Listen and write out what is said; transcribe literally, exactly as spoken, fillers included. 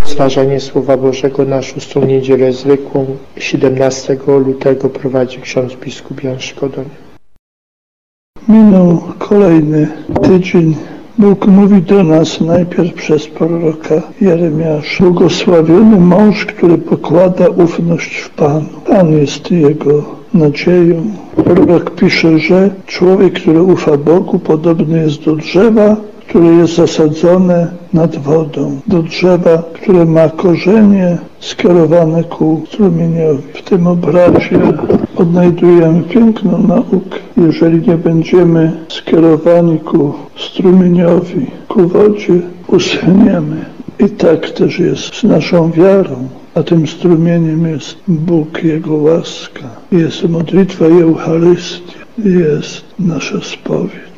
Rozważanie Słowa Bożego na szóstą niedzielę zwykłą, siedemnastego lutego prowadzi ksiądz biskup Jan Szkodoń. Minął kolejny tydzień. Bóg mówi do nas najpierw przez proroka Jeremiasza. Błogosławiony mąż, który pokłada ufność w Panu. Pan jest jego nadzieją. Prorok pisze, że człowiek, który ufa Bogu, podobny jest do drzewa, które jest zasadzone nad wodą, do drzewa, które ma korzenie skierowane ku strumieniowi. W tym obrazie odnajdujemy piękną naukę. Jeżeli nie będziemy skierowani ku strumieniowi, ku wodzie, uschniemy. I tak też jest z naszą wiarą, a tym strumieniem jest Bóg, Jego łaska. Jest modlitwa i Eucharystia, jest nasza spowiedź.